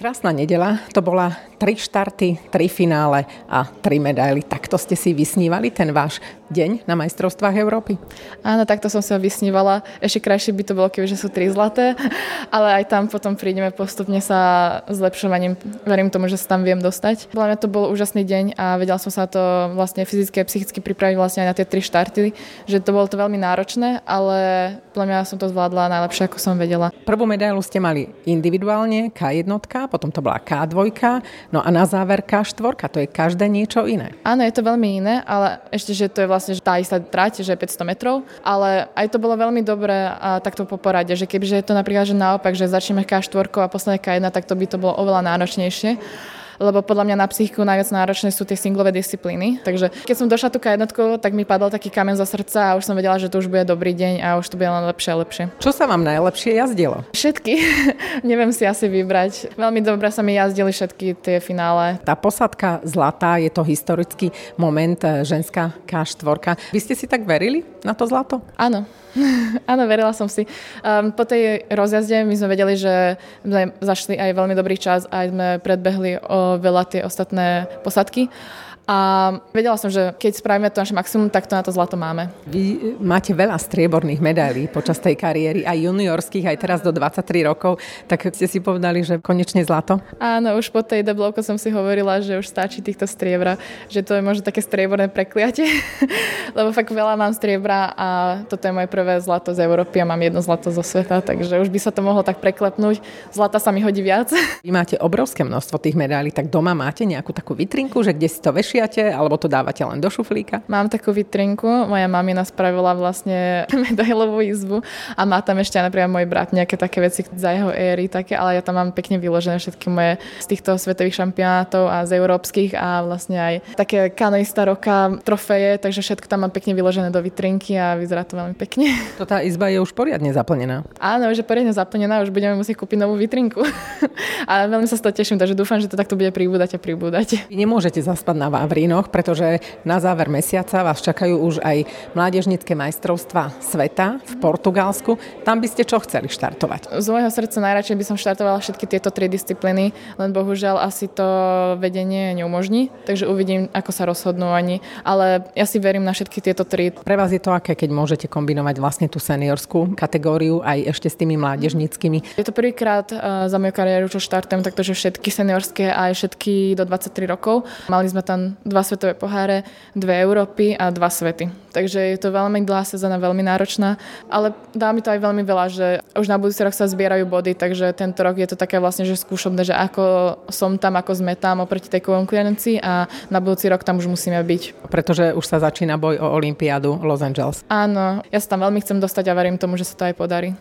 Krásna nedeľa, to bola 3 štarty, 3 finále a 3 medaily. Takto ste si vysnívali ten váš deň na majstrovstvách Európy? Áno, takto som sa vysnívala. Ešte krajšie by to bolo, kebyže sú 3 zlaté, ale aj tam potom prídeme postupne sa zlepšovaním. Verím tomu, že sa tam viem dostať. Podľa mňa to bol úžasný deň a vedela som sa to vlastne fyzicky a psychicky pripraviť vlastne aj na tie 3 štarty, že to bolo to veľmi náročné, ale podľa mňa som to zvládla najlepšie, ako som vedela. Prvú medailu ste mali individuálne, K1, potom to bola K2, no a na záver K4, to je každé niečo iné. Áno, je to veľmi iné, ale ešte, že to je vlastne tá istá trať, že 500 metrov, ale aj to bolo veľmi dobré a takto po porade, že kebyže je to napríklad, že naopak, že začneme K4 a posledné K1, tak to by to bolo oveľa náročnejšie. Lebo podľa mňa na psychiku najviac náročné sú tie singlové disciplíny. Takže keď som došla tu K1, tak mi padol taký kameň zo srdca a už som vedela, že to už bude dobrý deň a už to bude len lepšie a lepšie. Čo sa vám najlepšie jazdilo? Všetky. Neviem si asi vybrať. Veľmi dobre sa mi jazdili všetky tie finále. Tá posadka zlatá, je to historický moment, ženská K4. Vy ste si tak verili na to zlato? Áno. Áno, verila som si. Po tej rozjazde my sme vedeli, že sme zašli aj veľmi dobrý čas a aj sme predbehli o veľa tie ostatné posadky. A vedela som, že keď spravíme to naše maximum, tak to na to zlato máme. Vy máte veľa strieborných medailí počas tej kariéry, aj juniorských, aj teraz do 23 rokov, tak ste si povedali, že konečne zlato? Áno, už po tej deblovke som si hovorila, že už stačí týchto striebra, že to je možno také strieborné prekliatie, lebo fakt veľa mám striebra a toto je moje prvé zlato z Európy a mám jedno zlato zo sveta, takže už by sa to mohlo tak preklepnúť. Zlata sa mi hodí viac. Vy máte obrovské množstvo tých medailí, tak doma máte nejakú takú vitrinku, že kde si to alebo to dávate len do šuflíka? Mám takú vitrinku, moja mamina spravila vlastne medailovú izbu a má tam ešte aj napríklad môj brat nejaké také veci za jeho éry, také, ale ja tam mám pekne vyložené všetky moje z týchto svetových šampionátov a z európskych a vlastne aj také kanoista roka, trofeje, takže všetko tam mám pekne vyložené do vitrinky a vyzerá to veľmi pekne. To tá izba je už poriadne zaplnená. Áno, už je poriadne zaplnená, už budeme musieť kúpiť novú vitrinku. A veľmi sa z toho teším, takže dúfam, že to takto bude pribúdať a pribúdať. Vy nemôžete zaspať na Vavrínoch, pretože na záver mesiaca vás čakajú už aj mládežnícke majstrovstvá sveta v Portugalsku. Tam by ste čo chceli štartovať? Z môjho srdca najradšej by som štartovala všetky tieto 3 disciplíny, len bohužiaľ asi to vedenie neumožní, takže uvidím, ako sa rozhodnú oni, ale ja si verím na všetky tieto 3. Pre vás je to aké, keď môžete kombinovať vlastne tú seniorskú kategóriu aj ešte s tými mládežníckymi? Je to prvýkrát za moju kariéru, čo štartujem, takže všetky seniorské a aj všetky do 23 rokov. Mali sme tam 2 svetové poháre, 2 Európy a 2 svety. Takže je to veľmi dlhá sezóna, veľmi náročná, ale dá mi to aj veľmi veľa, že už na budúci rok sa zbierajú body, takže tento rok je to také vlastne, že skúšobné, že ako som tam, ako sme tam oproti tej konkurencii a na budúci rok tam už musíme byť. Pretože už sa začína boj o olympiádu Los Angeles. Áno, ja sa tam veľmi chcem dostať a verím tomu, že sa to aj podarí.